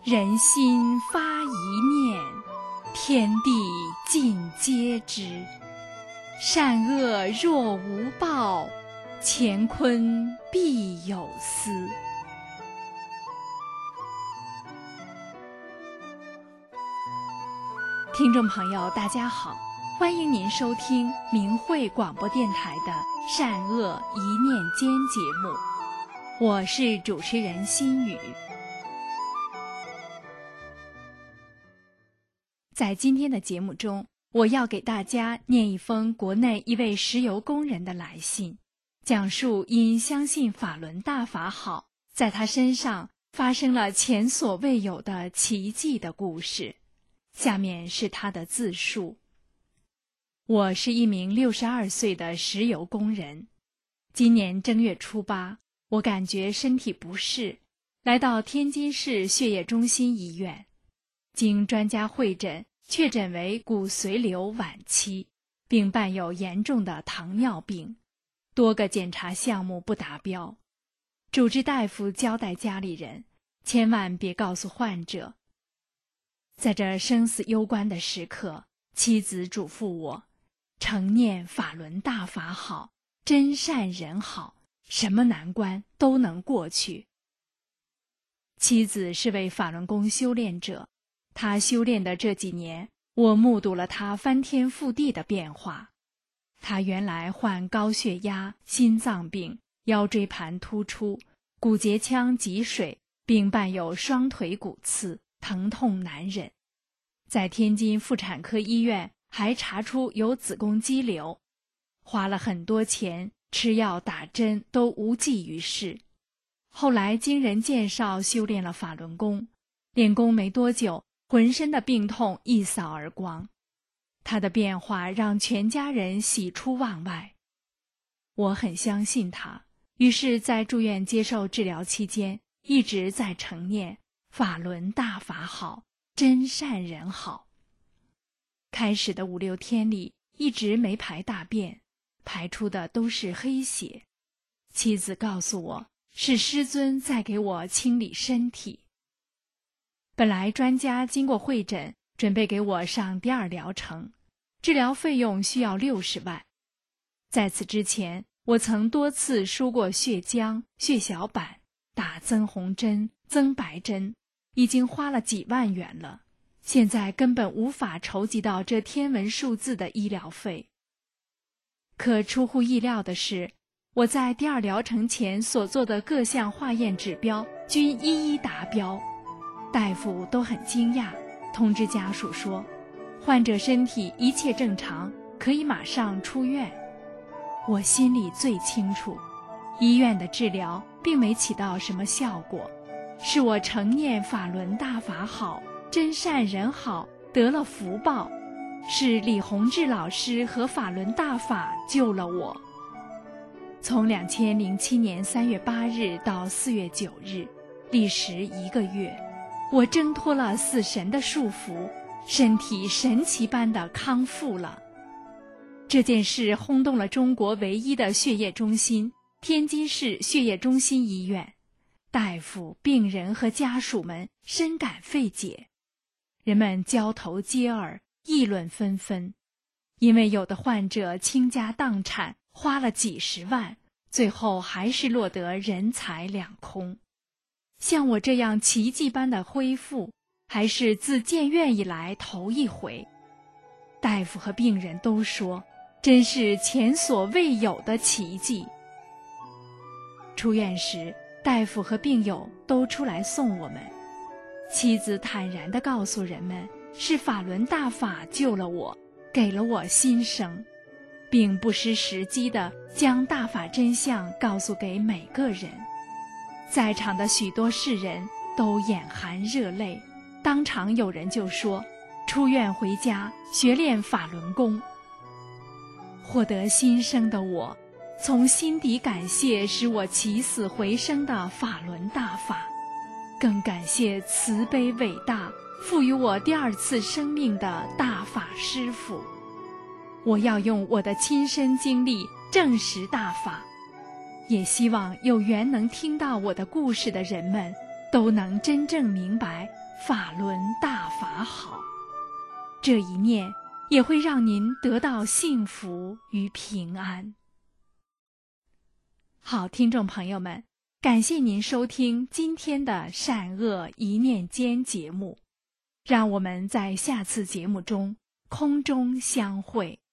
人心发一念，天地尽皆知。善恶若无报，乾坤必有司。听众朋友大家好，欢迎您收听明慧广播电台的善恶一念间节目，我是主持人心雨。在今天的节目中，我要给大家念一封国内一位石油工人的来信，讲述因相信法轮大法好，在他身上发生了前所未有的奇迹的故事。下面是他的自述。我是一名62岁的石油工人，今年正月初8，我感觉身体不适，来到天津市血液中心医院，经专家会诊，确诊为骨髓瘤晚期，并伴有严重的糖尿病，多个检查项目不达标。主治大夫交代家里人，千万别告诉患者。在这生死攸关的时刻，妻子嘱咐我，常念法轮大法好，真善人好，什么难关都能过去。妻子是位法轮功修炼者，他修炼的这几年，我目睹了他翻天覆地的变化。他原来患高血压、心脏病、腰椎盘突出、骨节腔积水，并伴有双腿骨刺，疼痛难忍。在天津妇产科医院还查出有子宫肌瘤，花了很多钱，吃药打针都无济于事。后来经人介绍修炼了法轮功，练功没多久，浑身的病痛一扫而光。他的变化让全家人喜出望外。我很相信他，于是在住院接受治疗期间，一直在承念法轮大法好，真善人好。开始的5、6天里，一直没排大便，排出的都是黑血。妻子告诉我，是师尊在给我清理身体。本来专家经过会诊，准备给我上第2疗程，治疗费用需要60万。在此之前，我曾多次输过血浆、血小板，打增红针、增白针，已经花了几万元了，现在根本无法筹集到这天文数字的医疗费。可出乎意料的是，我在第2疗程前所做的各项化验指标均一一达标。大夫都很惊讶，通知家属说，患者身体一切正常，可以马上出院。我心里最清楚，医院的治疗并没起到什么效果，是我承念法轮大法好，真善人好，得了福报，是李洪志老师和法轮大法救了我。从2007年3月8日到4月9日，历时1个月，我挣脱了死神的束缚，身体神奇般的康复了。这件事轰动了中国唯一的血液中心——天津市血液中心医院，大夫、病人和家属们深感费解，人们交头接耳，议论纷纷。因为有的患者倾家荡产，花了几十万，最后还是落得人财两空。像我这样奇迹般的恢复，还是自建院以来头一回。大夫和病人都说，真是前所未有的奇迹。出院时，大夫和病友都出来送我们。妻子坦然地告诉人们，是法轮大法救了我，给了我新生，并不失时机地将大法真相告诉给每个人。在场的许多世人都眼含热泪，当场有人就说，出院回家学练法轮功。获得新生的我，从心底感谢使我起死回生的法轮大法，更感谢慈悲伟大、赋予我第2次生命的大法师父。我要用我的亲身经历证实大法，也希望有缘能听到我的故事的人们，都能真正明白法轮大法好，这一念也会让您得到幸福与平安。好，听众朋友们，感谢您收听今天的善恶一念间节目，让我们在下次节目中空中相会。